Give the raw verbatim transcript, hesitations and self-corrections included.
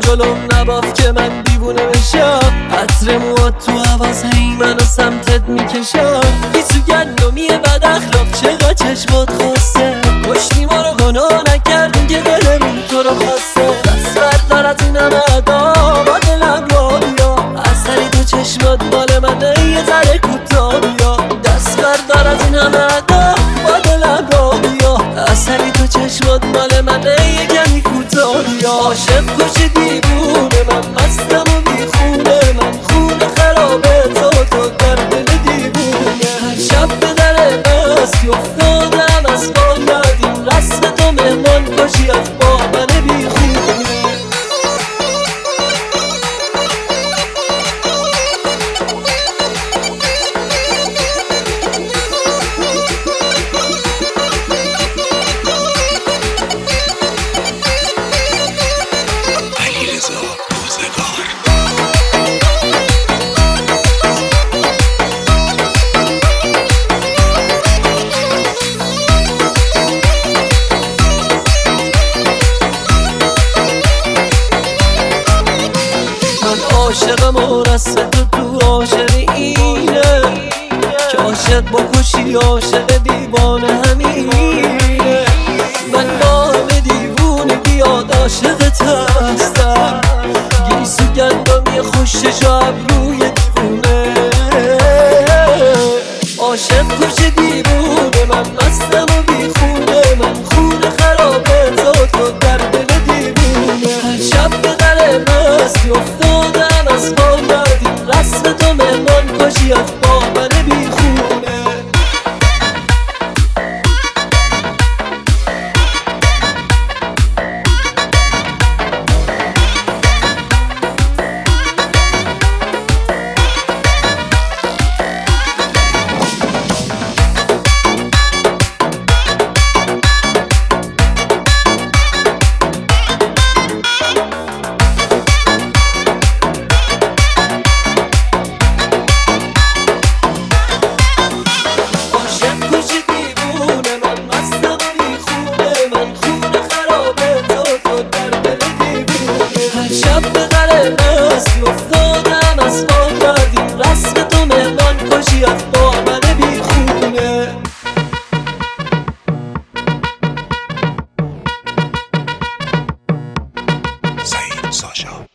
جلوم نباف که من دیوونه بشم. عطر موات تو حواس هی منو سمتت میکشم. بی تو گندمیه بد اخلاق چقدر چشمات خواسته. کشتی ما رو گناه نکردیم که دلمون تو رو خواسته. دست بردار از این همه ادا با دلم را بیا. اثری تو چشمات مال منه یه ذره کوتاه بیا. دست بردار از این همه ادا با دلم را بیا. اثری تو چشمات مال منه یه کمی کوتاه بیا. عاشق کش دیوونه من مستم و بیخونه. من خونه خرابه تو تو در دل دیوونه. هر شب به در مستی افتادم از پا یادیم. رسم تو مهمان کشی از با من بیخونه. عاشقم و رسم تو تو عاشق اینه که عاشق بکشی عاشق دیوانه همینه. من با همه دیوونه بیاد عاشقت هستم. گیسو گندمی خوش شب روی دیوونه. عاشق کش دیوونه من مستم و بیخونه. من خونه خرابه تو تو در دل دیوونه. هر شب به در مستی افتادم از پا یادیم. رسم تو مهمان کشی از با من بیخونه. افتادم از پا یادیم. رسم تو مهمان کشی از با من بیخونه. سعید ساشا